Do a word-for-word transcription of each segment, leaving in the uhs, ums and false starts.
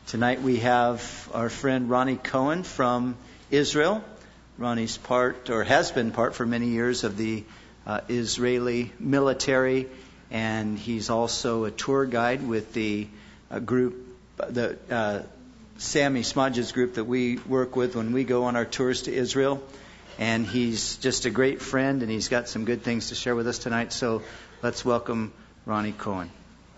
Tonight we have our friend Ronnie Cohen from Israel. Ronnie's part, or has been part for many years, of the uh, Israeli military, and he's also a tour guide with the uh, group, the uh, Sammy Smodge's group that we work with when we go on our tours to Israel. And he's just a great friend, and he's got some good things to share with us tonight. So let's welcome Ronnie Cohen.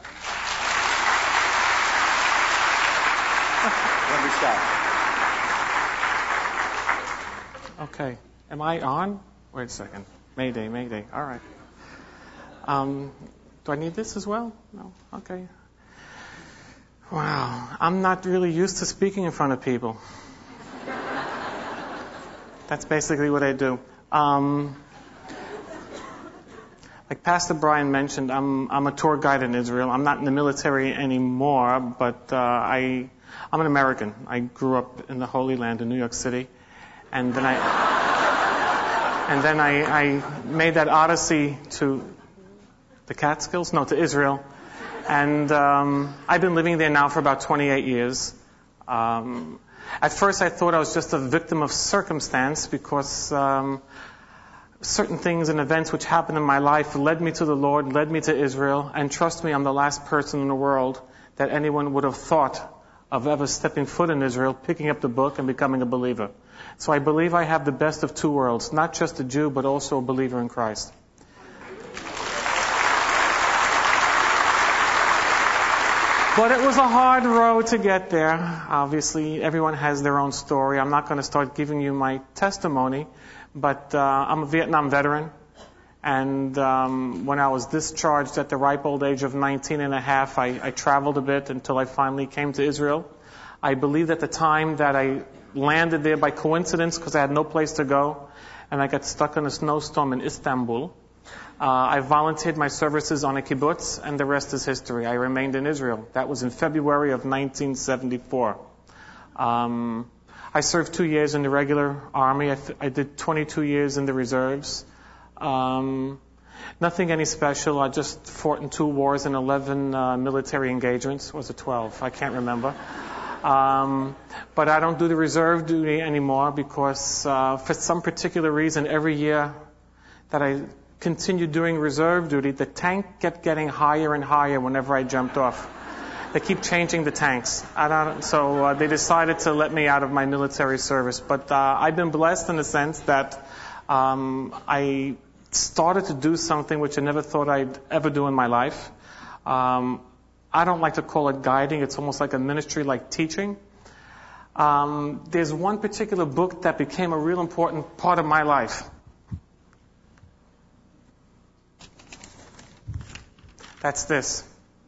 Okay. Am I on? Wait a second. Mayday, Mayday. All right. Um, do I need this as well? No? Okay. Wow. I'm not really used to speaking in front of people. That's basically what I do. Um, like Pastor Brian mentioned, I'm I'm a tour guide in Israel. I'm not in the military anymore, but uh, I I'm an American. I grew up in the Holy Land in New York City, and then I and then I, I made that odyssey to the Catskills, no, to Israel, and um, I've been living there now for about twenty-eight years. Um, at first, I thought I was just a victim of circumstance because um, certain things and events which happened in my life led me to the Lord, led me to Israel, and trust me, I'm the last person in the world that anyone would have thought of ever stepping foot in Israel, picking up the book, and becoming a believer. So I believe I have the best of two worlds, not just a Jew, but also a believer in Christ. But it was a hard road to get there. Obviously, everyone has their own story. I'm not going to start giving you my testimony, but uh, I'm a Vietnam veteran. And um, when I was discharged at the ripe old age of nineteen and a half, I, I traveled a bit until I finally came to Israel. I believed at the time that I landed there by coincidence because I had no place to go, and I got stuck in a snowstorm in Istanbul. Uh, I volunteered my services on a kibbutz, and the rest is history. I remained in Israel. That was in February of nineteen seventy-four. Um, I served two years in the regular army. I, th- I did twenty-two years in the reserves. Um, nothing any special. I just fought in two wars and eleven uh, military engagements. Was it twelve? I can't remember. Um, but I don't do the reserve duty anymore because uh, for some particular reason, every year that I continued doing reserve duty, the tank kept getting higher and higher whenever I jumped off. They keep changing the tanks. I don't, so uh, they decided to let me out of my military service. But uh, I've been blessed in the sense that um, I started to do something which I never thought I'd ever do in my life. Um, I don't like to call it guiding. It's almost like a ministry, like teaching. Um, there's one particular book that became a real important part of my life. That's this.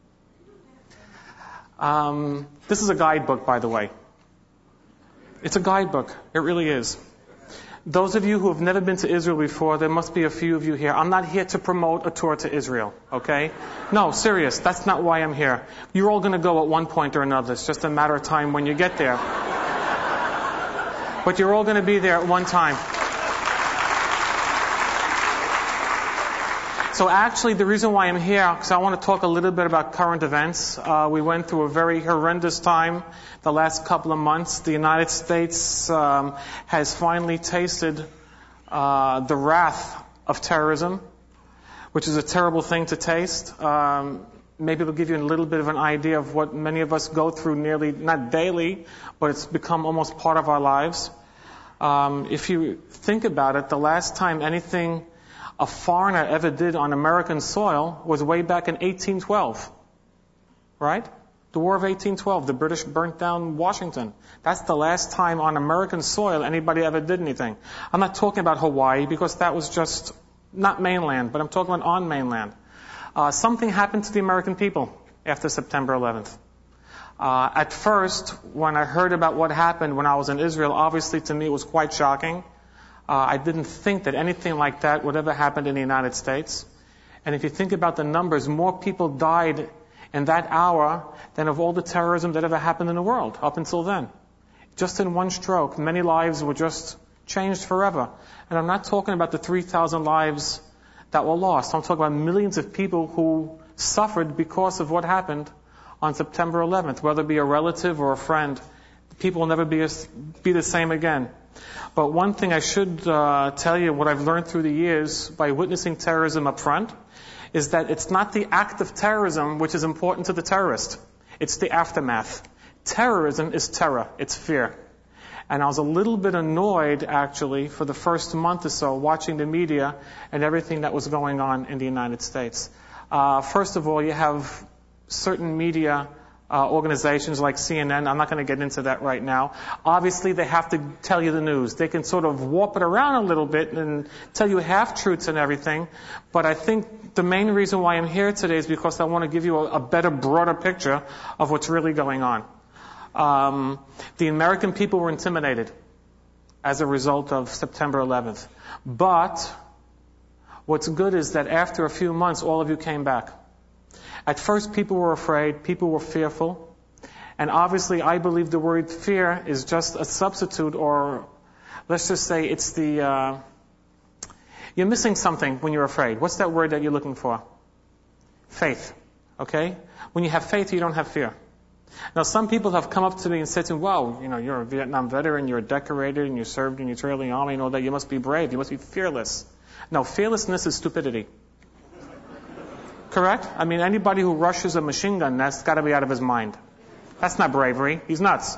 Um, this is a guidebook, by the way. It's a guidebook. It really is. Those of you who have never been to Israel before, there must be a few of you here. I'm not here to promote a tour to Israel, okay? No, serious. That's not why I'm here. You're all going to go at one point or another. It's just a matter of time when you get there. But you're all going to be there at one time. So actually, the reason why I'm here, because I want to talk a little bit about current events. Uh, we went through a very horrendous time the last couple of months. The United States um, has finally tasted uh, the wrath of terrorism, which is a terrible thing to taste. Um, maybe it'll give you a little bit of an idea of what many of us go through nearly, not daily, but it's become almost part of our lives. Um, if you think about it, the last time anything a foreigner ever did on American soil was way back in eighteen twelve. Right? The War of eighteen twelve. The British burnt down Washington. That's the last time on American soil anybody ever did anything. I'm not talking about Hawaii because that was just not mainland, but I'm talking about on mainland. Uh, something happened to the American people after September eleventh. Uh, at first, when I heard about what happened when I was in Israel, obviously to me it was quite shocking. Uh, I didn't think that anything like that would ever happen in the United States. And if you think about the numbers, more people died in that hour than of all the terrorism that ever happened in the world up until then. Just in one stroke, many lives were just changed forever. And I'm not talking about the three thousand lives that were lost. I'm talking about millions of people who suffered because of what happened on September eleventh, whether it be a relative or a friend. People will never be, be the same again. But one thing I should uh, tell you, what I've learned through the years by witnessing terrorism up front, is that it's not the act of terrorism which is important to the terrorist. It's the aftermath. Terrorism is terror. It's fear. And I was a little bit annoyed, actually, for the first month or so, watching the media and everything that was going on in the United States. Uh, first of all, you have certain media uh, organizations like C N N. I'm not going to get into that right now. Obviously, they have to tell you the news. They can sort of warp it around a little bit and tell you half-truths and everything. But I think the main reason why I'm here today is because I want to give you a, a better, broader picture of what's really going on. Um, the American people were intimidated as a result of September eleventh. But what's good is that after a few months, all of you came back. At first, people were afraid, people were fearful. And obviously, I believe the word fear is just a substitute, or let's just say it's the, uh, you're missing something when you're afraid. What's that word that you're looking for? Faith. Okay? When you have faith, you don't have fear. Now, some people have come up to me and said to me, wow, you know, you're a Vietnam veteran, you're a decorator, and you served in the Israeli army and all that. You must be brave. You must be fearless. No, fearlessness is stupidity. Correct? I mean, anybody who rushes a machine gun, that's got to be out of his mind. That's not bravery. He's nuts.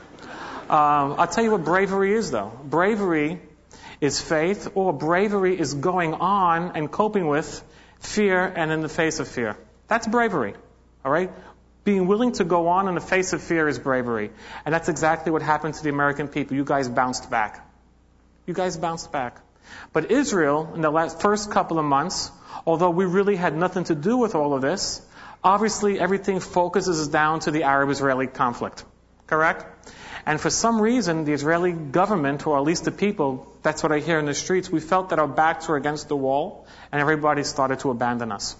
Um, I'll tell you what bravery is, though. Bravery is faith, or bravery is going on and coping with fear and in the face of fear. That's bravery. All right? Being willing to go on in the face of fear is bravery. And that's exactly what happened to the American people. You guys bounced back. You guys bounced back. But Israel, in the last first couple of months, although we really had nothing to do with all of this, obviously everything focuses down to the Arab-Israeli conflict. Correct? And for some reason, the Israeli government, or at least the people, that's what I hear in the streets, we felt that our backs were against the wall, and everybody started to abandon us.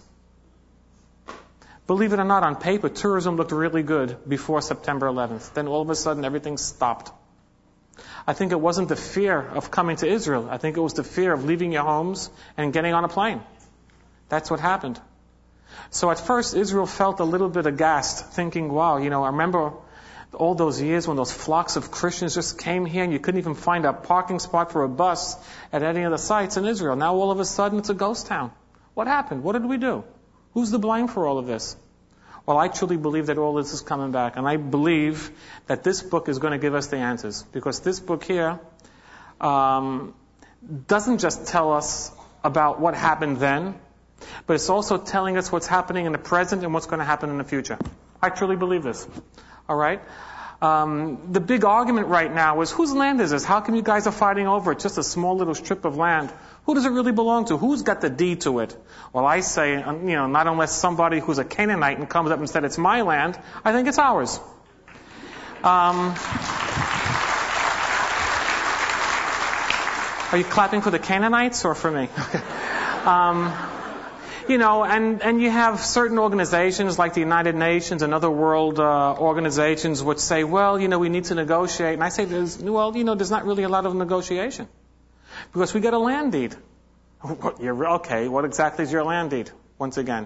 Believe it or not, on paper, tourism looked really good before September eleventh. Then all of a sudden, everything stopped. I think it wasn't the fear of coming to Israel. I think it was the fear of leaving your homes and getting on a plane. That's what happened. So at first, Israel felt a little bit aghast, thinking, wow, you know, I remember all those years when those flocks of Christians just came here and you couldn't even find a parking spot for a bus at any of the sites in Israel. Now all of a sudden, it's a ghost town. What happened? What did we do? Who's to blame for all of this? Well, I truly believe that all this is coming back. And I believe that this book is going to give us the answers. Because this book here um, doesn't just tell us about what happened then, but it's also telling us what's happening in the present and what's going to happen in the future. I truly believe this. All right? Um, the big argument right now is, whose land is this? How come you guys are fighting over it? Just a small little strip of land. Who does it really belong to? Who's got the deed to it? Well, I say, you know, not unless somebody who's a Canaanite and comes up and said it's my land, I think it's ours. Um, are you clapping for the Canaanites or for me? um, You know, and, and you have certain organizations like the United Nations and other world uh, organizations which say, well, you know, we need to negotiate. And I say, there's, well, you know, there's not really a lot of negotiation. Because we get a land deed. You're, okay, what exactly is your land deed? Once again.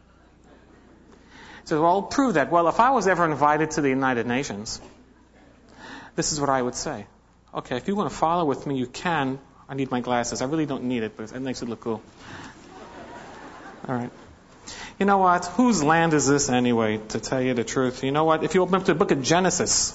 So, well, prove that. Well, if I was ever invited to the United Nations, this is what I would say. Okay, if you want to follow with me, you can. I need my glasses. I really don't need it, but it makes it look cool. All right. You know what? Whose land is this anyway, to tell you the truth? You know what? If you open up to the book of Genesis,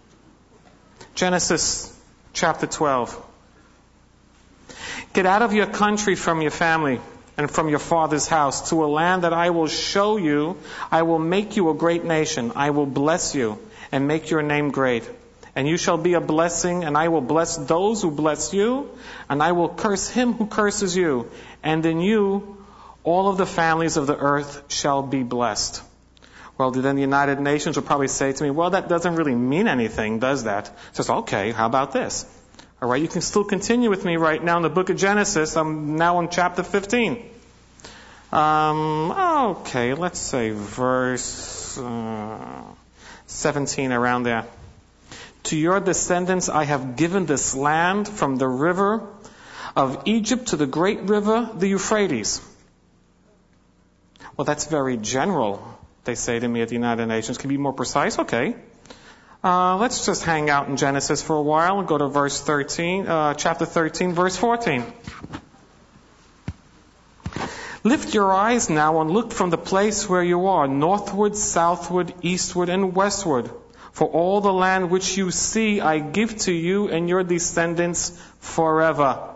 Genesis chapter twelve. Get out of your country, from your family, and from your father's house, to a land that I will show you. I will make you a great nation. I will bless you and make your name great. And you shall be a blessing, and I will bless those who bless you, and I will curse him who curses you. And in you all of the families of the earth shall be blessed. Well, then the United Nations will probably say to me, well, that doesn't really mean anything, does that? Says, okay, how about this? All right, you can still continue with me right now in the book of Genesis. I'm now in chapter fifteen. Um, okay, let's say verse uh, seventeen, around there. To your descendants I have given this land, from the river of Egypt to the great river, the Euphrates. Well, that's very general. they say to me at the United Nations. Can you be more precise? Okay. Uh, let's just hang out in Genesis for a while and go to verse thirteen, uh, chapter thirteen, verse fourteen. Lift your eyes now and look from the place where you are, northward, southward, eastward, and westward. For all the land which you see I give to you and your descendants forever.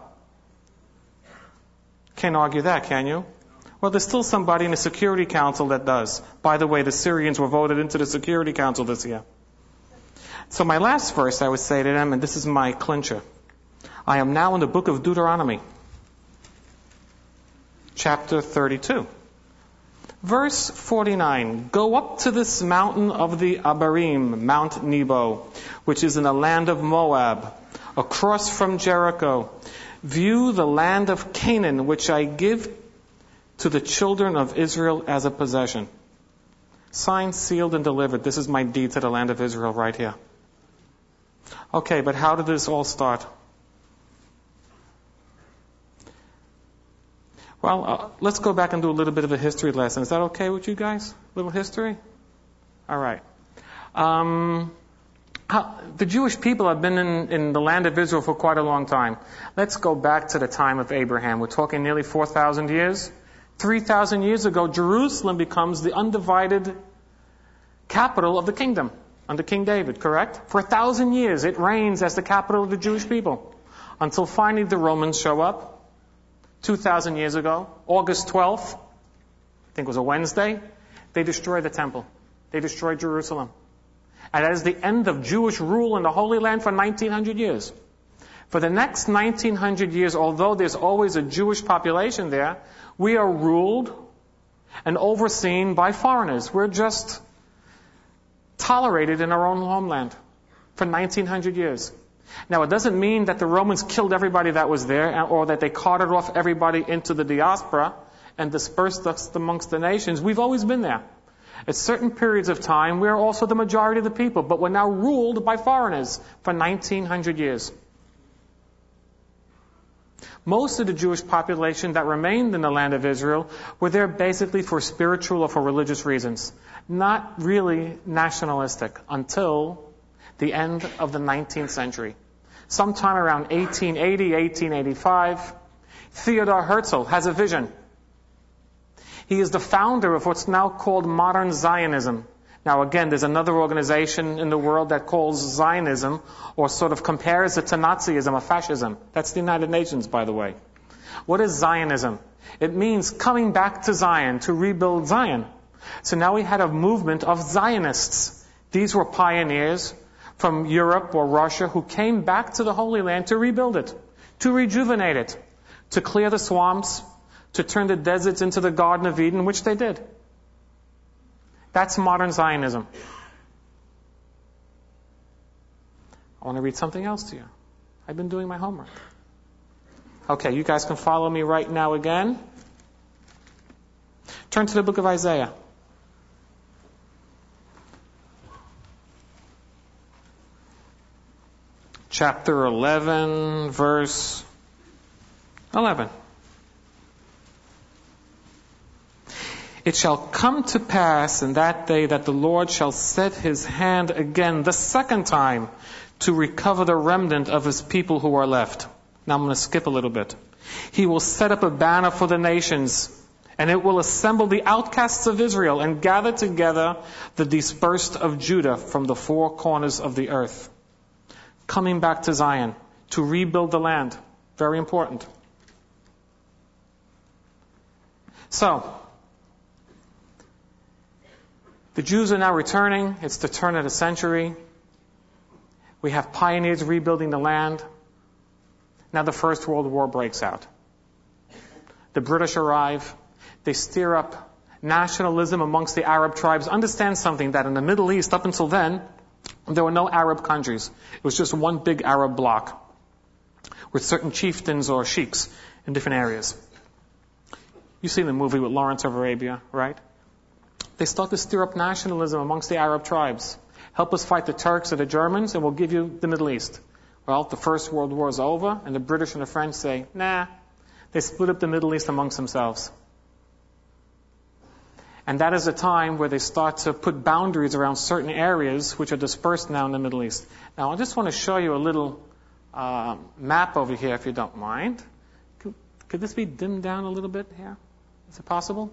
Can't argue that, can you? Well, there's still somebody in the Security Council that does. By the way, the Syrians were voted into the Security Council this year. So my last verse I would say to them, and this is my clincher. I am now in the book of Deuteronomy, chapter thirty-two. Verse forty-nine, go up to this mountain of the Abarim, Mount Nebo, which is in the land of Moab, across from Jericho. View the land of Canaan, which I give to the children of Israel as a possession. Signed, sealed, and delivered. This is my deed to the land of Israel right here. Okay, but how did this all start? Well, uh, let's go back and do a little bit of a history lesson. Is that okay with you guys? A little history? All right. Um, how, the Jewish people have been in, in the land of Israel for quite a long time. Let's go back to the time of Abraham. We're talking nearly four thousand years. three thousand years ago, Jerusalem becomes the undivided capital of the kingdom under King David, correct? For a thousand years, it reigns as the capital of the Jewish people until finally the Romans show up. two thousand years ago, August twelfth, I think it was a Wednesday, they destroyed the temple. They destroyed Jerusalem. And that is the end of Jewish rule in the Holy Land for nineteen hundred years. For the next nineteen hundred years, although there's always a Jewish population there, we are ruled and overseen by foreigners. We're just tolerated in our own homeland for nineteen hundred years. Now, it doesn't mean that the Romans killed everybody that was there or that they carted off everybody into the diaspora and dispersed us amongst the nations. We've always been there. At certain periods of time, we're also the majority of the people, but we're now ruled by foreigners for nineteen hundred years. Most of the Jewish population that remained in the land of Israel were there basically for spiritual or for religious reasons, not really nationalistic until the end of the nineteenth century. Sometime around eighteen eighty, eighteen eighty-five, Theodor Herzl has a vision. He is the founder of what's now called modern Zionism. Now again, there's another organization in the world that calls Zionism, or sort of compares it to Nazism or fascism. That's the United Nations, by the way. What is Zionism? It means coming back to Zion, to rebuild Zion. So now we had a movement of Zionists. These were pioneers from Europe or Russia who came back to the Holy Land to rebuild it, to rejuvenate it, to clear the swamps, to turn the deserts into the Garden of Eden, which they did. That's modern Zionism. I want to read something else to you. I've been doing my homework. Okay, you guys can follow me right now again. Turn to the book of Isaiah. Chapter eleven, verse eleven. It shall come to pass in that day that the Lord shall set his hand again the second time to recover the remnant of his people who are left. Now I'm going to skip a little bit. He will set up a banner for the nations, and it will assemble the outcasts of Israel and gather together the dispersed of Judah from the four corners of the earth. Coming back to Zion to rebuild the land. Very important. So, the Jews are now returning. It's the turn of the century. We have pioneers rebuilding the land. Now the First World War breaks out. The British arrive. They stir up nationalism amongst the Arab tribes. Understand something, that in the Middle East, up until then, there were no Arab countries. It was just one big Arab bloc with certain chieftains or sheiks in different areas. You've seen the movie with Lawrence of Arabia, right? They start to stir up nationalism amongst the Arab tribes. Help us fight the Turks or the Germans, and we'll give you the Middle East. Well, the First World War is over, and the British and the French say, nah. They split up the Middle East amongst themselves. And that is a time where they start to put boundaries around certain areas which are dispersed now in the Middle East. Now, I just want to show you a little uh, map over here, if you don't mind. Could, could this be dimmed down a little bit here? Is it possible?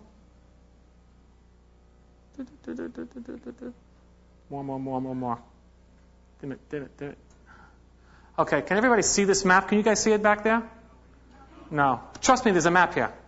More, more, more, more, more. Dim it, dim it, dim it. Okay, can everybody see this map? Can you guys see it back there? No. Trust me, there's a map here.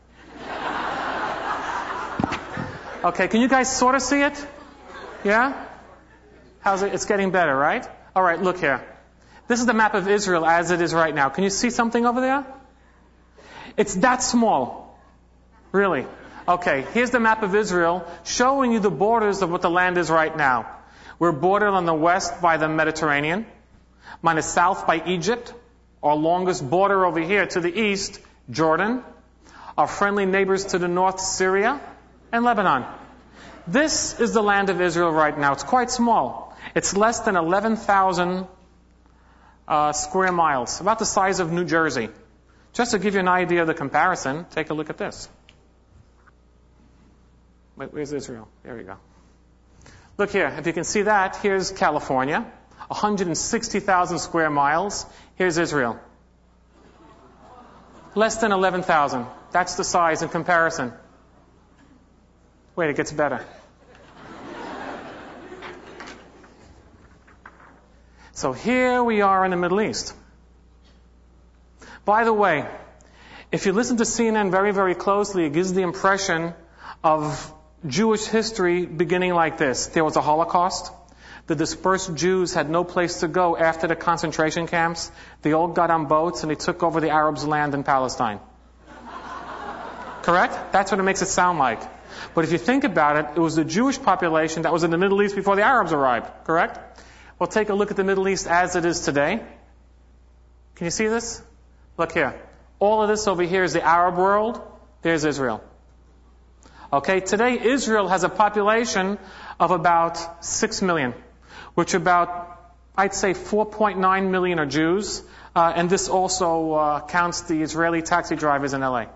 Okay, can you guys sort of see it? Yeah? How's it? It's getting better, right? All right, look here. This is the map of Israel as it is right now. Can you see something over there? It's that small. Really? Okay, here's the map of Israel showing you the borders of what the land is right now. We're bordered on the west by the Mediterranean, on the south by Egypt, our longest border over here to the east, Jordan, our friendly neighbors to the north, Syria, and Lebanon. This is the land of Israel right now. It's quite small. It's less than eleven thousand uh, square miles, about the size of New Jersey. Just to give you an idea of the comparison, take a look at this. Wait, where's Israel? There we go. Look here. If you can see that, here's California, one hundred sixty thousand square miles. Here's Israel. Less than eleven thousand. That's the size in comparison. Wait, it gets better. So here we are in the Middle East. By the way, if you listen to C N N very, very closely, it gives the impression of Jewish history beginning like this. There was a Holocaust. The dispersed Jews had no place to go after the concentration camps. They all got on boats and they took over the Arabs' land in Palestine. Correct? That's what it makes it sound like. But if you think about it, it was the Jewish population that was in the Middle East before the Arabs arrived. Correct? Well, take a look at the Middle East as it is today. Can you see this? Look here. All of this over here is the Arab world. There's Israel. Okay, today Israel has a population of about six million, which about, I'd say four point nine million are Jews, uh, and this also uh, counts the Israeli taxi drivers in L A.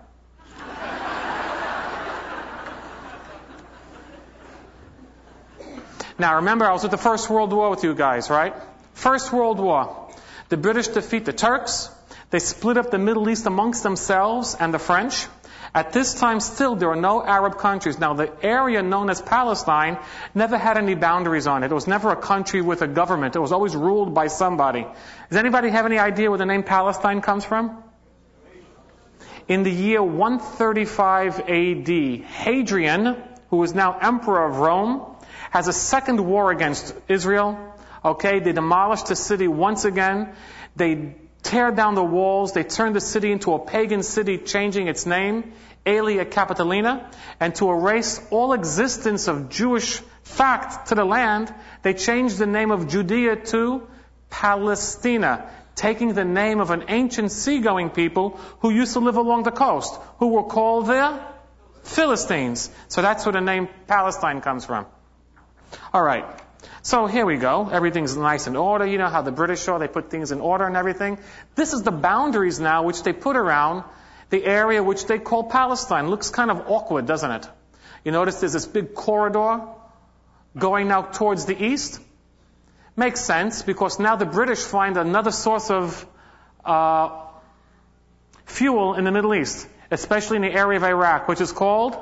Now remember, I was at the First World War with you guys, right? First World War. The British defeat the Turks. They split up the Middle East amongst themselves and the French. At this time still, there are no Arab countries. Now, the area known as Palestine never had any boundaries on it. It was never a country with a government. It was always ruled by somebody. Does anybody have any idea where the name Palestine comes from? In the year one thirty-five A D, Hadrian, who is now emperor of Rome, has a second war against Israel. Okay, they demolished the city once again. They tear down the walls. They turn the city into a pagan city, changing its name, Aelia Capitolina. And to erase all existence of Jewish fact to the land, they changed the name of Judea to Palestina, taking the name of an ancient seagoing people who used to live along the coast, who were called the Philistines. So that's where the name Palestine comes from. All right. So here we go. Everything's nice and order. You know how the British are. They put things in order and everything. This is the boundaries now which they put around the area which they call Palestine. Looks kind of awkward, doesn't it? You notice there's this big corridor going now towards the east. Makes sense because now the British find another source of uh, fuel in the Middle East, especially in the area of Iraq, which is called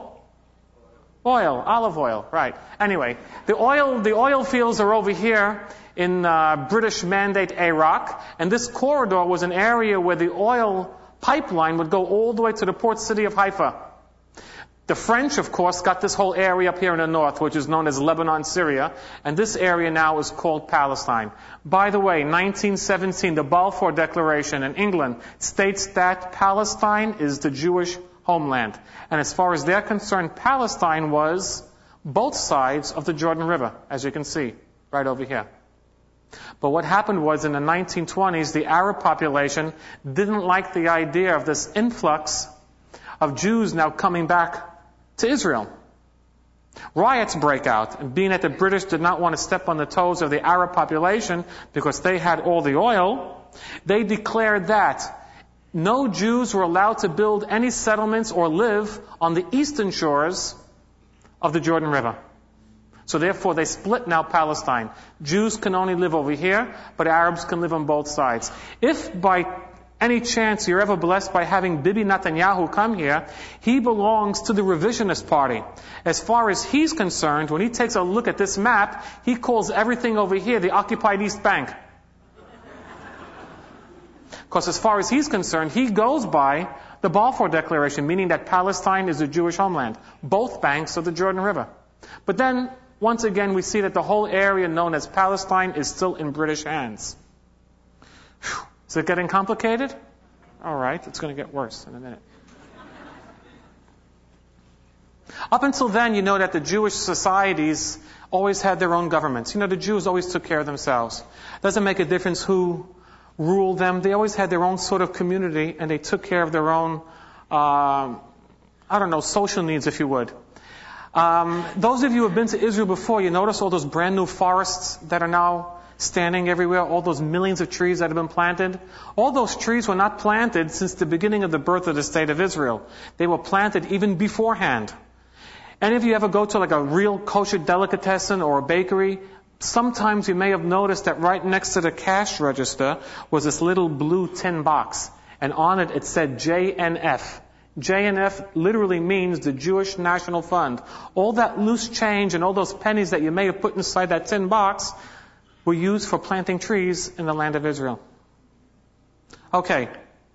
oil, olive oil, right. Anyway, the oil, the oil fields are over here in uh, British Mandate Iraq, and this corridor was an area where the oil pipeline would go all the way to the port city of Haifa. The French, of course, got this whole area up here in the north, which is known as Lebanon, Syria, and this area now is called Palestine. By the way, nineteen seventeen, the Balfour Declaration in England states that Palestine is the Jewish homeland. And as far as they're concerned, Palestine was both sides of the Jordan River, as you can see, right over here. But what happened was in the nineteen twenties, the Arab population didn't like the idea of this influx of Jews now coming back to Israel. Riots break out, and being that the British did not want to step on the toes of the Arab population because they had all the oil, they declared that no Jews were allowed to build any settlements or live on the eastern shores of the Jordan River. So therefore they split now Palestine. Jews can only live over here, but Arabs can live on both sides. If by any chance you're ever blessed by having Bibi Netanyahu come here, he belongs to the revisionist party. As far as he's concerned, when he takes a look at this map, he calls everything over here the occupied East Bank. Because as far as he's concerned, he goes by the Balfour Declaration, meaning that Palestine is a Jewish homeland. Both banks of the Jordan River. But then, once again, we see that the whole area known as Palestine is still in British hands. Whew. Is it getting complicated? All right, it's going to get worse in a minute. Up until then, you know that the Jewish societies always had their own governments. You know, the Jews always took care of themselves. Doesn't make a difference who ruled them. They always had their own sort of community, and they took care of their own, uh, I don't know, social needs, if you would. Um, those of you who have been to Israel before, you notice all those brand new forests that are now standing everywhere, all those millions of trees that have been planted. All those trees were not planted since the beginning of the birth of the state of Israel. They were planted even beforehand. Any of you ever go to like a real kosher delicatessen or a bakery? Sometimes you may have noticed that right next to the cash register was this little blue tin box. And on it, it said J N F. J N F literally means the Jewish National Fund. All that loose change and all those pennies that you may have put inside that tin box were used for planting trees in the land of Israel. Okay.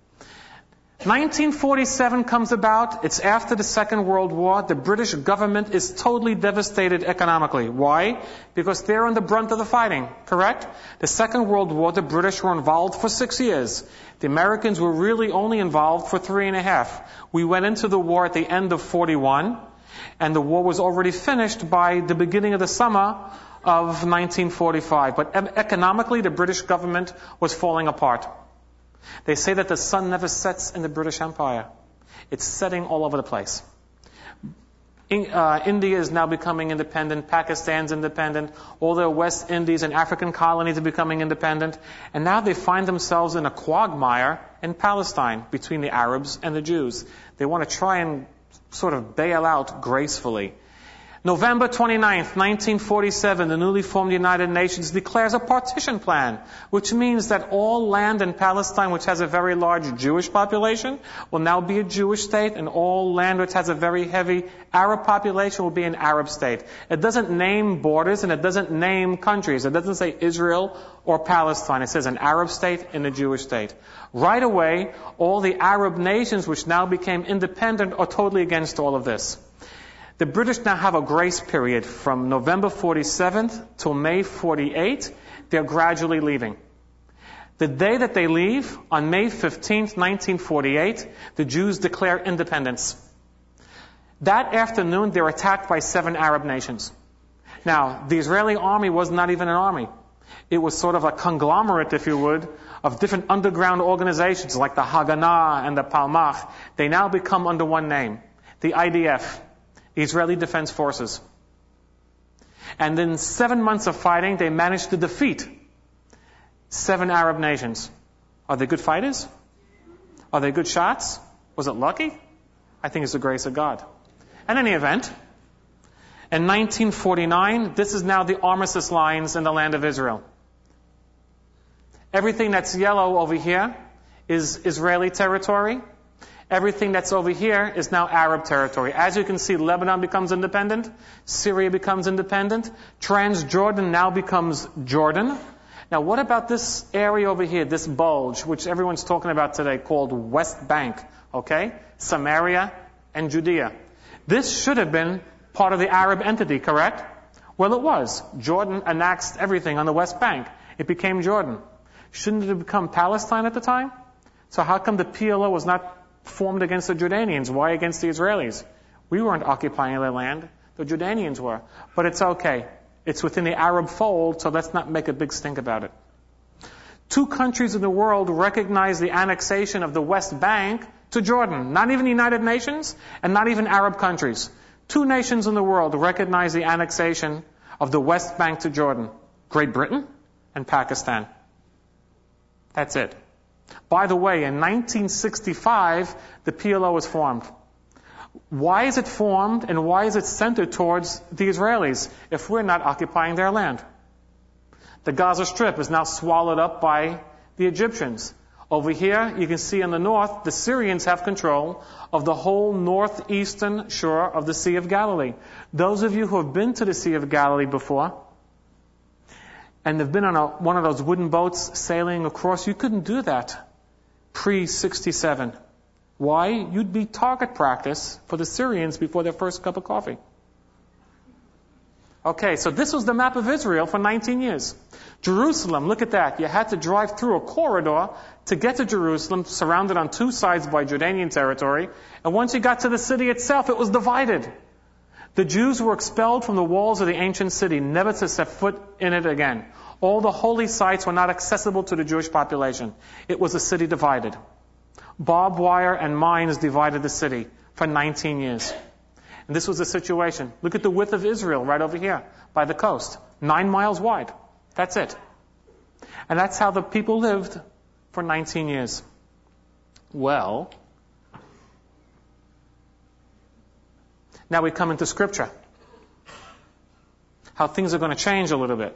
nineteen forty-seven comes about. It's after the Second World War. The British government is totally devastated economically. Why? Because they're on the brunt of the fighting, correct? The Second World War, the British were involved for six years. The Americans were really only involved for three and a half. We went into the war at the end of forty-one, and the war was already finished by the beginning of the summer of nineteen forty-five. But economically, the British government was falling apart. They say that the sun never sets in the British Empire. It's setting all over the place. In, uh, India is now becoming independent. Pakistan's independent. All the West Indies and African colonies are becoming independent. And now they find themselves in a quagmire in Palestine between the Arabs and the Jews. They want to try and sort of bail out gracefully. November twenty-ninth, nineteen forty-seven, the newly formed United Nations declares a partition plan, which means that all land in Palestine, which has a very large Jewish population, will now be a Jewish state, and all land which has a very heavy Arab population will be an Arab state. It doesn't name borders, and it doesn't name countries. It doesn't say Israel or Palestine. It says an Arab state and a Jewish state. Right away, all the Arab nations which now became independent are totally against all of this. The British now have a grace period from November forty-seven till May forty-eight. They're gradually leaving. The day that they leave, on May fifteenth, nineteen forty-eight, the Jews declare independence. That afternoon, they're attacked by seven Arab nations. Now, the Israeli army was not even an army. It was sort of a conglomerate, if you would, of different underground organizations like the Haganah and the Palmach. They now become under one name, the I D F. The Israeli Defense Forces. And in seven months of fighting, they managed to defeat seven Arab nations. Are they good fighters? Are they good shots? Was it lucky? I think it's the grace of God. In any event, in nineteen forty-nine, this is now the armistice lines in the land of Israel. Everything that's yellow over here is Israeli territory. Everything that's over here is now Arab territory. As you can see, Lebanon becomes independent. Syria becomes independent. Transjordan now becomes Jordan. Now, what about this area over here, this bulge, which everyone's talking about today, called West Bank, okay? Samaria and Judea. This should have been part of the Arab entity, correct? Well, it was. Jordan annexed everything on the West Bank. It became Jordan. Shouldn't it have become Palestine at the time? So how come the P L O was not formed against the Jordanians? Why against the Israelis? We weren't occupying their land. The Jordanians were. But it's okay. It's within the Arab fold, so let's not make a big stink about it. Two countries in the world recognize the annexation of the West Bank to Jordan. Not even the United Nations and not even Arab countries. Two nations in the world recognize the annexation of the West Bank to Jordan. Great Britain and Pakistan. That's it. By the way, in nineteen sixty-five, the P L O was formed. Why is it formed and why is it centered towards the Israelis if we're not occupying their land? The Gaza Strip is now swallowed up by the Egyptians. Over here, you can see in the north, the Syrians have control of the whole northeastern shore of the Sea of Galilee. Those of you who have been to the Sea of Galilee before, and have been on a, one of those wooden boats sailing across, you couldn't do that pre sixty-seven. Why? You'd be target practice for the Syrians before their first cup of coffee. Okay, so this was the map of Israel for nineteen years. Jerusalem, look at that. You had to drive through a corridor to get to Jerusalem, surrounded on two sides by Jordanian territory. And once you got to the city itself, it was divided. The Jews were expelled from the walls of the ancient city, never to set foot in it again. All the holy sites were not accessible to the Jewish population. It was a city divided. Barbed wire and mines divided the city for nineteen years. And this was the situation. Look at the width of Israel right over here by the coast. Nine miles wide. That's it. And that's how the people lived for nineteen years. Well, now we come into Scripture. How things are going to change a little bit.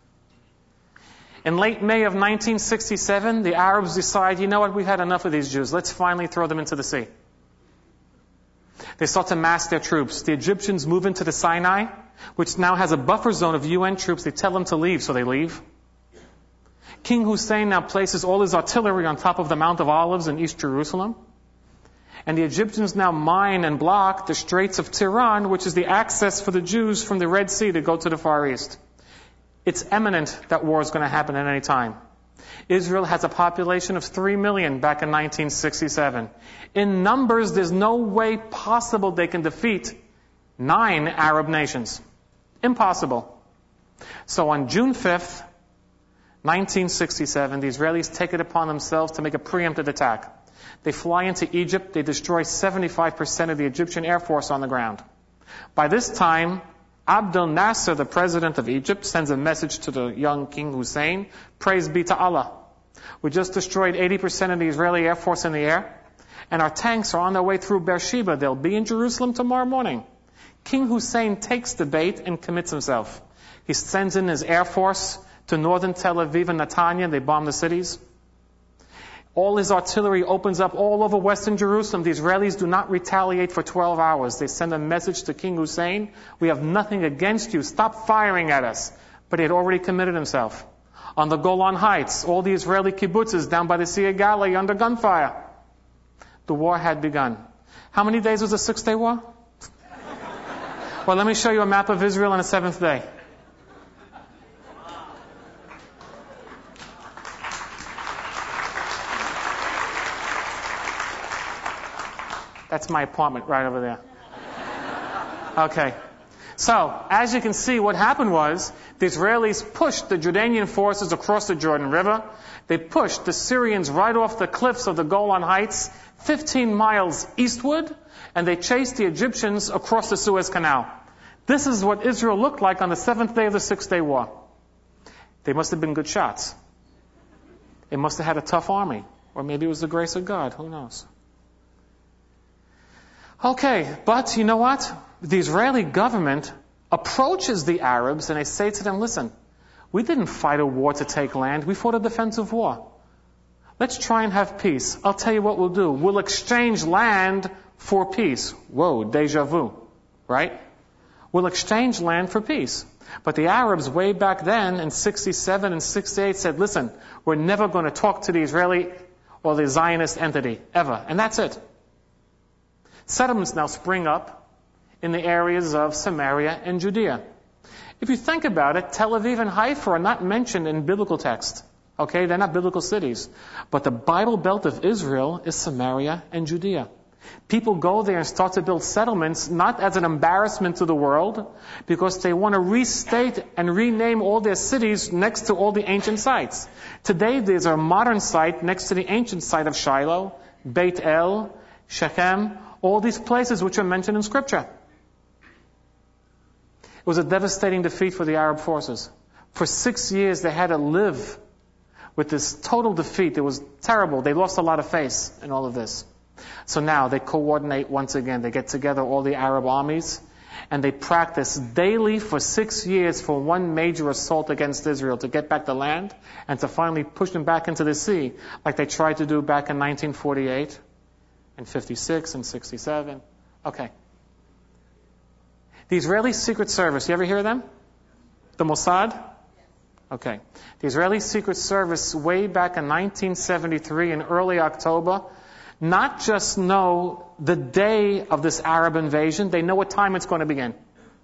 In late May of nineteen sixty-seven, the Arabs decide, you know what, we've had enough of these Jews. Let's finally throw them into the sea. They start to mass their troops. The Egyptians move into the Sinai, which now has a buffer zone of U N troops. They tell them to leave, so they leave. King Hussein now places all his artillery on top of the Mount of Olives in East Jerusalem. And the Egyptians now mine and block the Straits of Tiran, which is the access for the Jews from the Red Sea to go to the Far East. It's imminent that war is going to happen at any time. Israel has a population of three million back in nineteen sixty-seven. In numbers, there's no way possible they can defeat nine Arab nations. Impossible. So on June fifth, nineteen sixty-seven, the Israelis take it upon themselves to make a preemptive attack. They fly into Egypt. They destroy seventy-five percent of the Egyptian Air Force on the ground. By this time, Abdel Nasser, the president of Egypt, sends a message to the young King Hussein. Praise be to Allah. We just destroyed eighty percent of the Israeli Air Force in the air, and our tanks are on their way through Beersheba. They'll be in Jerusalem tomorrow morning. King Hussein takes the bait and commits himself. He sends in his Air Force to northern Tel Aviv and Netanya. They bomb the cities. All his artillery opens up all over western Jerusalem. The Israelis do not retaliate for twelve hours. They send a message to King Hussein. We have nothing against you. Stop firing at us. But he had already committed himself. On the Golan Heights, all the Israeli kibbutzes down by the Sea of Galilee under gunfire. The war had begun. How many days was the Six-Day War? Well, let me show you a map of Israel on the seventh day. That's my apartment right over there. Okay. So, as you can see, what happened was the Israelis pushed the Jordanian forces across the Jordan River. They pushed the Syrians right off the cliffs of the Golan Heights, fifteen miles eastward, and they chased the Egyptians across the Suez Canal. This is what Israel looked like on the seventh day of the Six-Day War. They must have been good shots. They must have had a tough army. Or maybe it was the grace of God. Who knows? Okay, but you know what? The Israeli government approaches the Arabs and they say to them, listen, we didn't fight a war to take land. We fought a defensive war. Let's try and have peace. I'll tell you what we'll do. We'll exchange land for peace. Whoa, deja vu, right? We'll exchange land for peace. But the Arabs way back then in sixty-seven and sixty-eight said, listen, we're never going to talk to the Israeli or the Zionist entity, ever. And that's it. Settlements now spring up in the areas of Samaria and Judea. If you think about it, Tel Aviv and Haifa are not mentioned in biblical text. Okay, they're not biblical cities. But the Bible Belt of Israel is Samaria and Judea. People go there and start to build settlements, not as an embarrassment to the world, because they want to restate and rename all their cities next to all the ancient sites. Today, there's a modern site next to the ancient site of Shiloh, Beit El, Shechem, all these places which are mentioned in Scripture. It was a devastating defeat for the Arab forces. For six years, they had to live with this total defeat. It was terrible. They lost a lot of face in all of this. So now they coordinate once again. They get together all the Arab armies, and they practice daily for six years for one major assault against Israel to get back the land and to finally push them back into the sea, like they tried to do back in nineteen forty-eight and fifty-six and sixty-seven. Okay. The Israeli Secret Service, you ever hear of them? The Mossad? Okay. The Israeli Secret Service, way back in nineteen seventy-three, in early October, not just know the day of this Arab invasion, they know what time it's going to begin.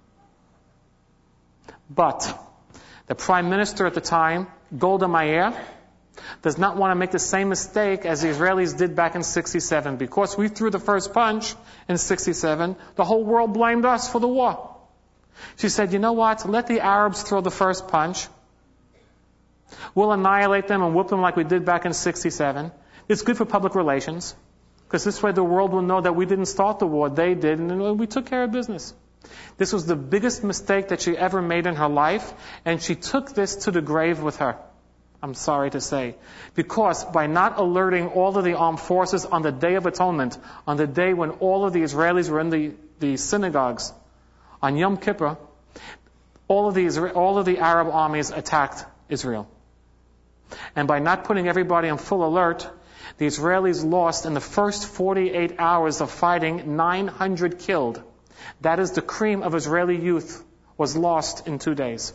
But the Prime Minister at the time, Golda Meir, does not want to make the same mistake as the Israelis did back in sixty-seven. Because we threw the first punch in sixty-seven, the whole world blamed us for the war. She said, you know what, let the Arabs throw the first punch. We'll annihilate them and whoop them like we did back in sixty-seven. It's good for public relations, because this way the world will know that we didn't start the war, they did, and we took care of business. This was the biggest mistake that she ever made in her life, and she took this to the grave with her. I'm sorry to say. Because by not alerting all of the armed forces on the Day of Atonement, on the day when all of the Israelis were in the, the synagogues, on Yom Kippur, all of the Isra- all of the Arab armies attacked Israel. And by not putting everybody on full alert, the Israelis lost in the first forty-eight hours of fighting nine hundred killed. That is the cream of Israeli youth was lost in two days.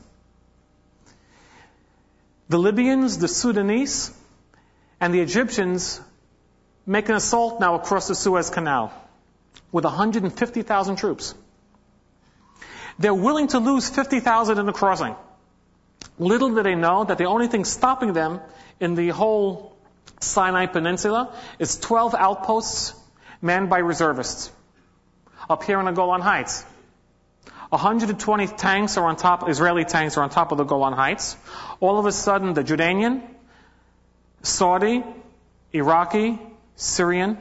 The Libyans, the Sudanese, and the Egyptians make an assault now across the Suez Canal with one hundred fifty thousand troops. They're willing to lose fifty thousand in the crossing. Little do they know that the only thing stopping them in the whole Sinai Peninsula is twelve outposts manned by reservists up here in the Golan Heights. one hundred twenty tanks are on top, Israeli tanks are on top of the Golan Heights. All of a sudden, the Jordanian, Saudi, Iraqi, Syrian,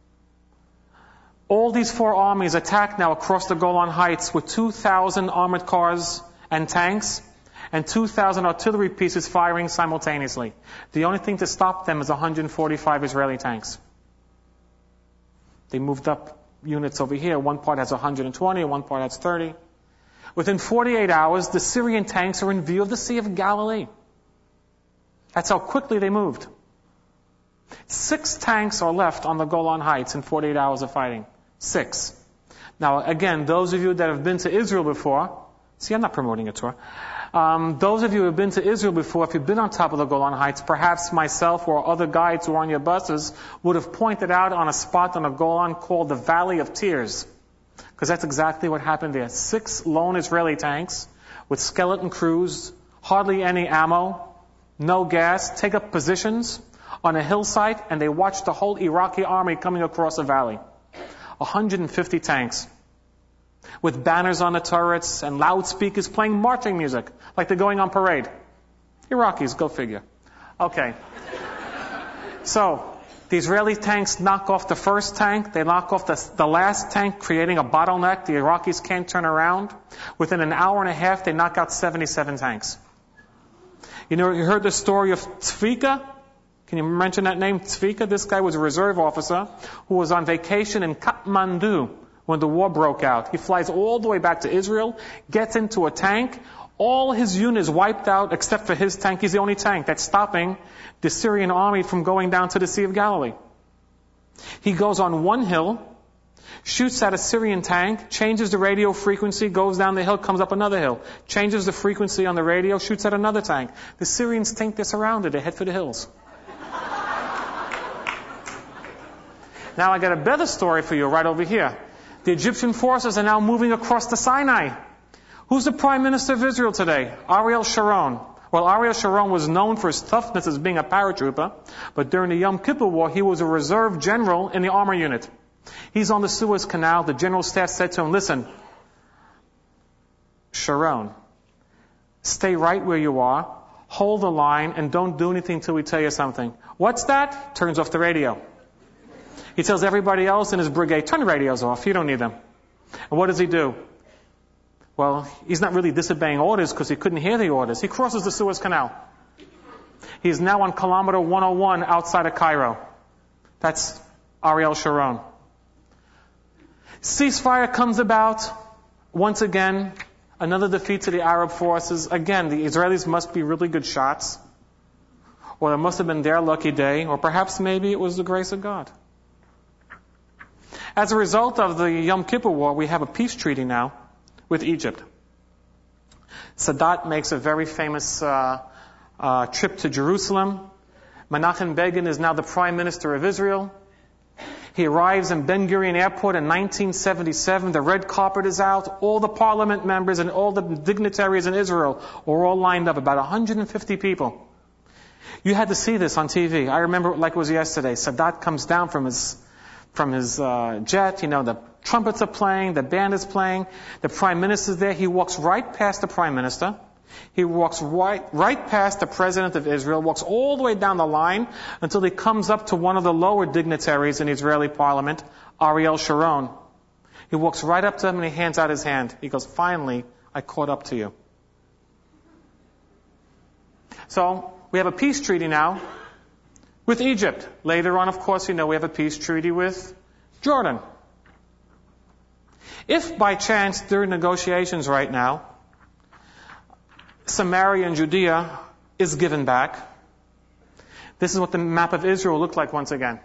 all these four armies attack now across the Golan Heights with two thousand armored cars and tanks and two thousand artillery pieces firing simultaneously. The only thing to stop them is one hundred forty-five Israeli tanks. They moved up units over here. One part has one hundred twenty, one part has thirty. Within forty-eight hours, the Syrian tanks are in view of the Sea of Galilee. That's how quickly they moved. Six tanks are left on the Golan Heights in forty-eight hours of fighting. Six. Now, again, those of you that have been to Israel before, see, I'm not promoting a tour. Um, those of you who have been to Israel before, if you've been on top of the Golan Heights, perhaps myself or other guides who are on your buses would have pointed out on a spot on the Golan called the Valley of Tears. Because that's exactly what happened there. Six lone Israeli tanks with skeleton crews, hardly any ammo, no gas, take up positions on a hillside, and they watch the whole Iraqi army coming across the valley. one hundred fifty tanks with banners on the turrets and loudspeakers playing marching music like they're going on parade. Iraqis, go figure. Okay. So, the Israeli tanks knock off the first tank. They knock off the, the last tank, creating a bottleneck. The Iraqis can't turn around. Within an hour and a half, they knock out seventy-seven tanks. You know, you heard the story of Tzvika? Can you mention that name, Tzvika? This guy was a reserve officer who was on vacation in Kathmandu when the war broke out. He flies all the way back to Israel, gets into a tank. All his units wiped out except for his tank. He's the only tank that's stopping the Syrian army from going down to the Sea of Galilee. He goes on one hill, shoots at a Syrian tank, changes the radio frequency, goes down the hill, comes up another hill, changes the frequency on the radio, shoots at another tank. The Syrians think they're surrounded. They head for the hills. Now I got a better story for you right over here. The Egyptian forces are now moving across the Sinai. Who's the Prime Minister of Israel today? Ariel Sharon. Well, Ariel Sharon was known for his toughness as being a paratrooper, but during the Yom Kippur War, he was a reserve general in the armor unit. He's on the Suez Canal. The general staff said to him, listen, Sharon, stay right where you are, hold the line, and don't do anything till we tell you something. What's that? Turns off the radio. He tells everybody else in his brigade, turn the radios off, you don't need them. And what does he do? Well, he's not really disobeying orders because he couldn't hear the orders. He crosses the Suez Canal. He's now on kilometer one oh one outside of Cairo. That's Ariel Sharon. Ceasefire comes about. Once again, another defeat to the Arab forces. Again, the Israelis must be really good shots. Or it must have been their lucky day. Or perhaps maybe it was the grace of God. As a result of the Yom Kippur War, we have a peace treaty now with Egypt. Sadat makes a very famous uh, uh, trip to Jerusalem. Menachem Begin is now the Prime Minister of Israel. He arrives in Ben Gurion Airport in nineteen seventy-seven. The red carpet is out. All the parliament members and all the dignitaries in Israel are all lined up, about one hundred fifty people. You had to see this on T V. I remember it like it was yesterday. Sadat comes down from his from his uh, jet. You know, the trumpets are playing, the band is playing, the prime minister's there. He walks right past the prime minister. He walks right, right past the president of Israel, walks all the way down the line until he comes up to one of the lower dignitaries in the Israeli parliament, Ariel Sharon. He walks right up to him and he hands out his hand. He goes, "Finally, I caught up to you." So, we have a peace treaty now with Egypt. Later on, of course, you know, we have a peace treaty with Jordan. If by chance, during negotiations right now, Samaria and Judea is given back, this is what the map of Israel looked like once again.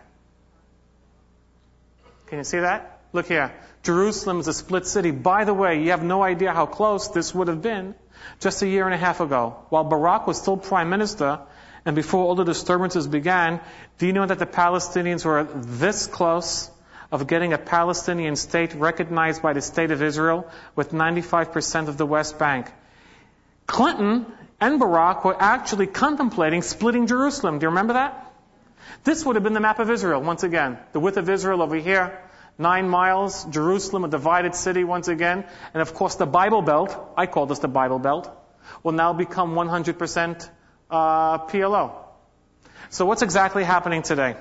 Can you see that? Look here. Jerusalem is a split city. By the way, you have no idea how close this would have been just a year and a half ago. While Barak was still prime minister, and before all the disturbances began, do you know that the Palestinians were this close of getting a Palestinian state recognized by the state of Israel with ninety-five percent of the West Bank? Clinton and Barak were actually contemplating splitting Jerusalem. Do you remember that? This would have been the map of Israel once again. The width of Israel over here, nine miles. Jerusalem, a divided city once again. And of course the Bible Belt, I call this the Bible Belt, will now become one hundred percent uh, P L O. So what's exactly happening today?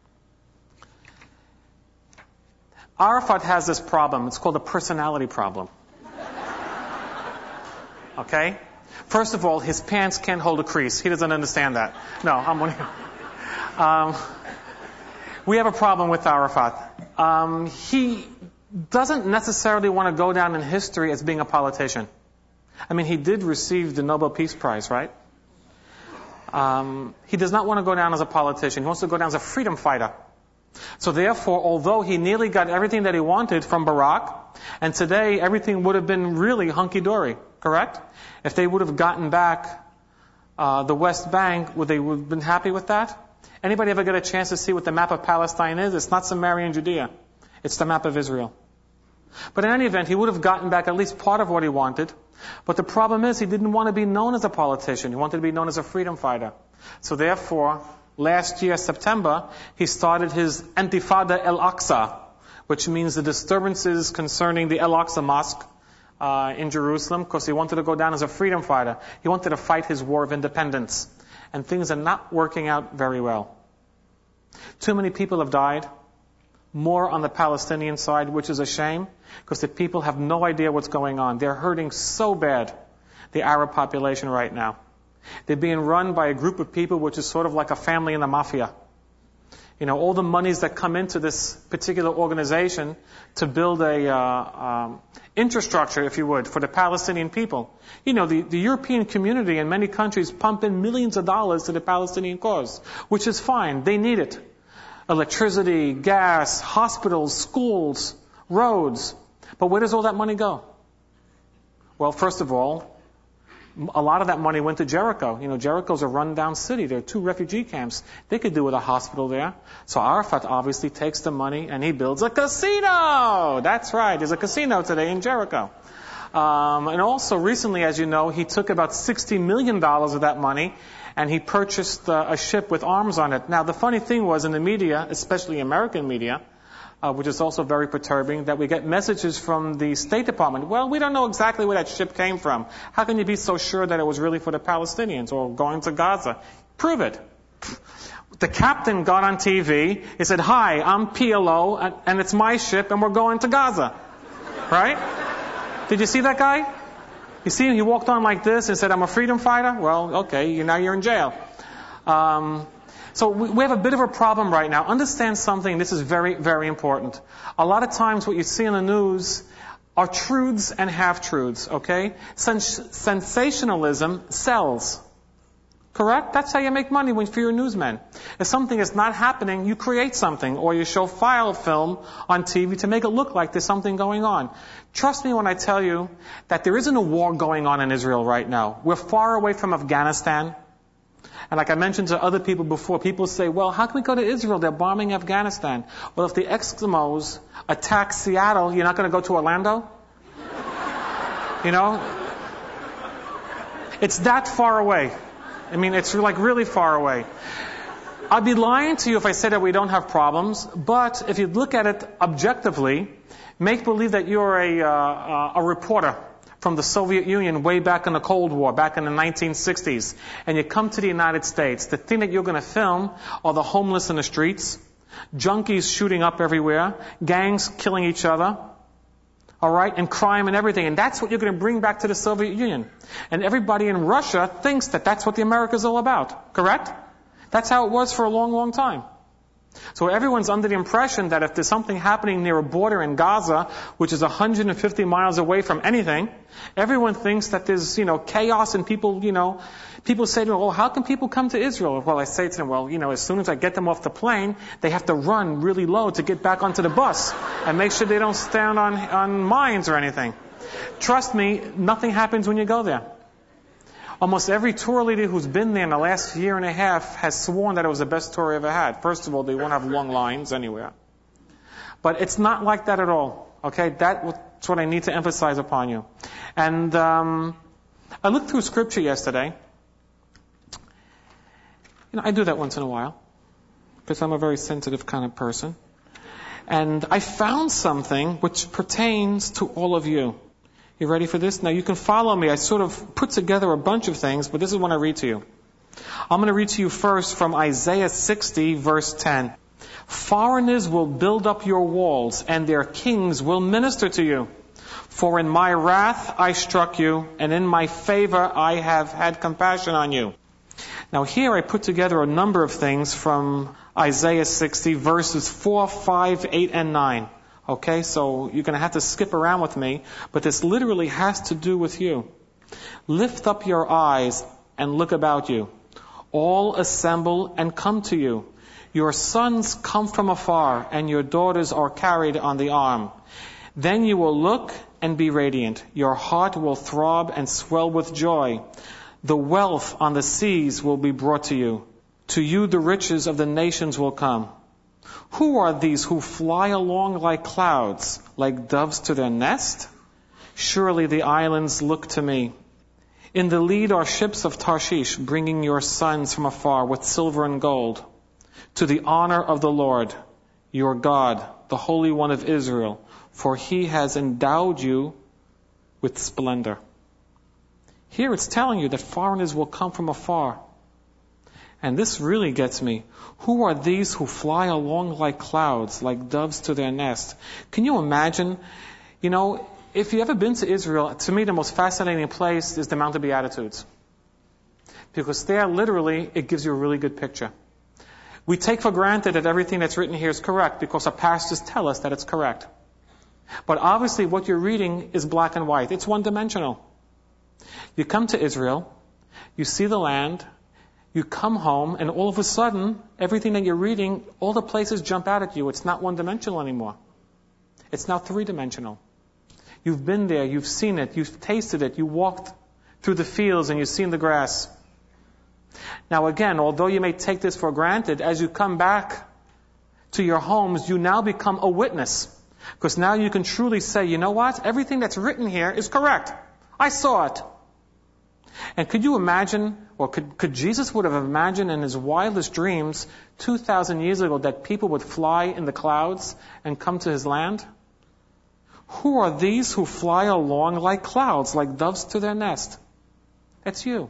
Arafat has this problem. It's called a personality problem. Okay? First of all, his pants can't hold a crease. He doesn't understand that. No, I'm only... Um, we have a problem with Arafat. Um, he doesn't necessarily want to go down in history as being a politician. I mean, he did receive the Nobel Peace Prize, right? Um, he does not want to go down as a politician. He wants to go down as a freedom fighter. So therefore, although he nearly got everything that he wanted from Barak, and today everything would have been really hunky-dory, correct? If they would have gotten back uh, the West Bank, would they would have been happy with that? Anybody ever get a chance to see what the map of Palestine is? It's not Samaria and Judea. It's the map of Israel. But in any event, he would have gotten back at least part of what he wanted. But the problem is, he didn't want to be known as a politician. He wanted to be known as a freedom fighter. So therefore, last year, September, he started his Intifada al-Aqsa, which means the disturbances concerning the Al-Aqsa Mosque uh, in Jerusalem, because he wanted to go down as a freedom fighter. He wanted to fight his war of independence. And things are not working out very well. Too many people have died, more on the Palestinian side, which is a shame, because the people have no idea what's going on. They're hurting so bad, the Arab population right now. They're being run by a group of people which is sort of like a family in the mafia. You know, all the monies that come into this particular organization to build a uh, um, infrastructure, if you would, for the Palestinian people. You know, the, the European community and many countries pump in millions of dollars to the Palestinian cause, which is fine. They need it. Electricity, gas, hospitals, schools, roads. But where does all that money go? Well, first of all, a lot of that money went to Jericho. You know, Jericho's a run-down city. There are two refugee camps. They could do with a hospital there. So Arafat obviously takes the money and he builds a casino. That's right. There's a casino today in Jericho. Um, and also recently, as you know, he took about sixty million dollars of that money and he purchased uh, a ship with arms on it. Now, the funny thing was in the media, especially American media, Uh, which is also very perturbing, that we get messages from the State Department. Well, we don't know exactly where that ship came from. How can you be so sure that it was really for the Palestinians or going to Gaza? Prove it. The captain got on T V. He said, "Hi, I'm P L O, and, and it's my ship, and we're going to Gaza." Right? Did you see that guy? You see him? He walked on like this and said, "I'm a freedom fighter." Well, okay, you, now you're in jail. Um, So we we have a bit of a problem right now. Understand something, this is very, very important. A lot of times what you see in the news are truths and half-truths, okay? Sens- sensationalism sells. Correct? That's how you make money when for your newsmen. If something is not happening, you create something, or you show file film on T V to make it look like there's something going on. Trust me when I tell you that there isn't a war going on in Israel right now. We're far away from Afghanistan. And like I mentioned to other people before, people say, well, how can we go to Israel? They're bombing Afghanistan. Well, if the Eskimos attack Seattle, you're not going to go to Orlando? You know? It's that far away. I mean, it's like really far away. I'd be lying to you if I said that we don't have problems, but if you look at it objectively, make believe that you're a, uh, a reporter from the Soviet Union way back in the Cold War, back in the nineteen sixties, and you come to the United States. The thing that you're going to film are the homeless in the streets, junkies shooting up everywhere, gangs killing each other, all right, and crime and everything. And that's what you're going to bring back to the Soviet Union. And everybody in Russia thinks that that's what the America's all about. Correct? That's how it was for a long, long time. So everyone's under the impression that if there's something happening near a border in Gaza, which is one hundred fifty miles away from anything, everyone thinks that there's, you know, chaos and people, you know, people say to me, well, how can people come to Israel? Well, I say to them, well, you know, as soon as I get them off the plane, they have to run really low to get back onto the bus and make sure they don't stand on, on mines or anything. Trust me, nothing happens when you go there. Almost every tour leader who's been there in the last year and a half has sworn that it was the best tour he ever had. First of all, they won't have long lines anywhere. But it's not like that at all. Okay, that's what I need to emphasize upon you. And um, I looked through Scripture yesterday. You know, I do that once in a while because I'm a very sensitive kind of person. And I found something which pertains to all of you. You ready for this? Now you can follow me. I sort of put together a bunch of things, but this is what I read to you. I'm going to read to you first from Isaiah sixty, verse ten. Foreigners will build up your walls, and their kings will minister to you. For in my wrath I struck you, and in my favor I have had compassion on you. Now here I put together a number of things from Isaiah sixty, verses four, five, eight, and nine. Okay, so you're going to have to skip around with me, but this literally has to do with you. Lift up your eyes and look about you. All assemble and come to you. Your sons come from afar, and your daughters are carried on the arm. Then you will look and be radiant. Your heart will throb and swell with joy. The wealth on the seas will be brought to you. To you the riches of the nations will come. Who are these who fly along like clouds, like doves to their nest? Surely the islands look to me. In the lead are ships of Tarshish, bringing your sons from afar with silver and gold, to the honor of the Lord, your God, the Holy One of Israel, for he has endowed you with splendor. Here it's telling you that foreigners will come from afar. And this really gets me. Who are these who fly along like clouds, like doves to their nest? Can you imagine? You know, if you've ever been to Israel, to me the most fascinating place is the Mount of Beatitudes. Because there, literally, it gives you a really good picture. We take for granted that everything that's written here is correct because our pastors tell us that it's correct. But obviously what you're reading is black and white. It's one-dimensional. You come to Israel, you see the land, you come home, and all of a sudden, everything that you're reading, all the places jump out at you. It's not one-dimensional anymore. It's now three-dimensional. You've been there, you've seen it, you've tasted it, you walked through the fields and you've seen the grass. Now again, although you may take this for granted, as you come back to your homes, you now become a witness. Because now you can truly say, you know what? Everything that's written here is correct. I saw it. And could you imagine, or could, could Jesus would have imagined in his wildest dreams two thousand years ago that people would fly in the clouds and come to his land? Who are these who fly along like clouds, like doves to their nest? That's you.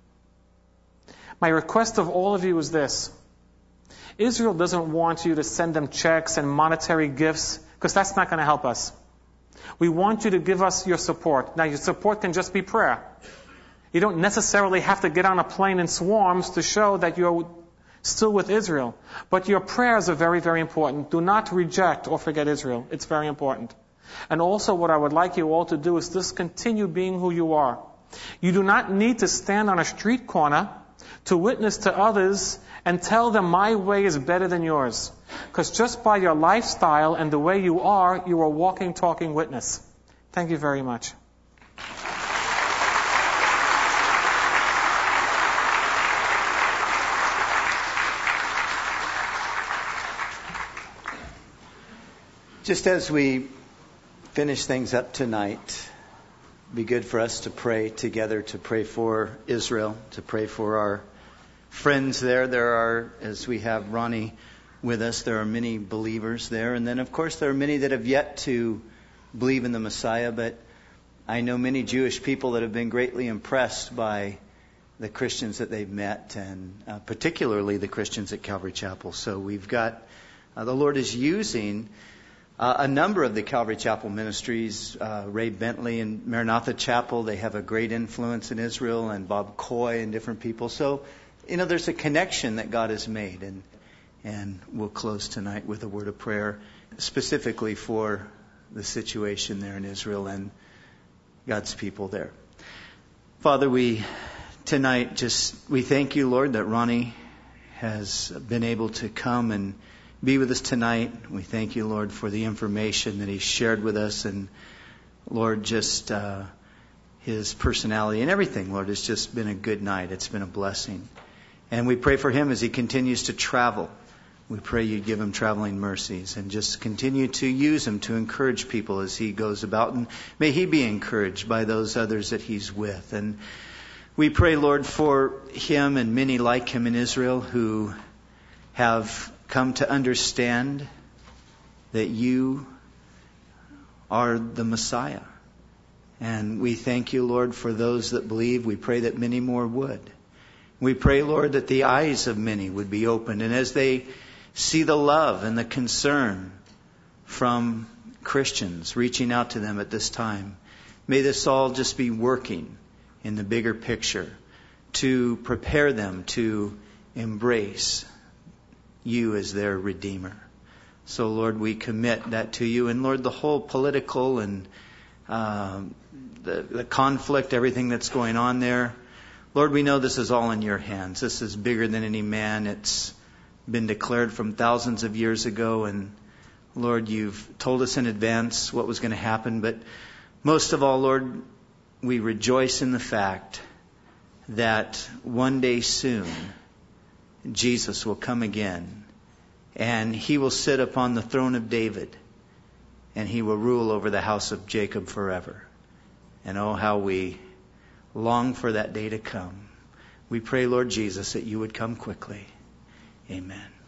My request of all of you is this. Israel doesn't want you to send them checks and monetary gifts, because that's not going to help us. We want you to give us your support. Now, your support can just be prayer. You don't necessarily have to get on a plane in swarms to show that you're still with Israel. But your prayers are very, very important. Do not reject or forget Israel. It's very important. And also what I would like you all to do is just continue being who you are. You do not need to stand on a street corner to witness to others and tell them my way is better than yours. Because just by your lifestyle and the way you are, you are a walking, talking witness. Thank you very much. Just as we finish things up tonight, it'd be good for us to pray together, to pray for Israel, to pray for our friends there. There are, as we have Ronnie with us, there are many believers there. And then, of course, there are many that have yet to believe in the Messiah. But I know many Jewish people that have been greatly impressed by the Christians that they've met, and uh, particularly the Christians at Calvary Chapel. So we've got, uh, the Lord is using Uh, a number of the Calvary Chapel ministries, uh, Ray Bentley and Maranatha Chapel, they have a great influence in Israel, and Bob Coy and different people. So, you know, there's a connection that God has made. And and we'll close tonight with a word of prayer specifically for the situation there in Israel and God's people there. Father, we tonight just, we thank you, Lord, that Ronnie has been able to come and be with us tonight. We thank you, Lord, for the information that he shared with us. And, Lord, just uh, his personality and everything, Lord, it's just been a good night. It's been a blessing. And we pray for him as he continues to travel. We pray you give him traveling mercies and just continue to use him to encourage people as he goes about. And may he be encouraged by those others that he's with. And we pray, Lord, for him and many like him in Israel who have come to understand that you are the Messiah. And we thank you, Lord, for those that believe. We pray that many more would. We pray, Lord, that the eyes of many would be opened. And as they see the love and the concern from Christians reaching out to them at this time, may this all just be working in the bigger picture to prepare them to embrace you as their Redeemer. So, Lord, we commit that to you. And, Lord, the whole political and uh, the, the conflict, everything that's going on there, Lord, we know this is all in your hands. This is bigger than any man. It's been declared from thousands of years ago. And, Lord, you've told us in advance what was going to happen. But most of all, Lord, we rejoice in the fact that one day soon, Jesus will come again, and he will sit upon the throne of David, and he will rule over the house of Jacob forever. And oh, how we long for that day to come. We pray, Lord Jesus, that you would come quickly. Amen.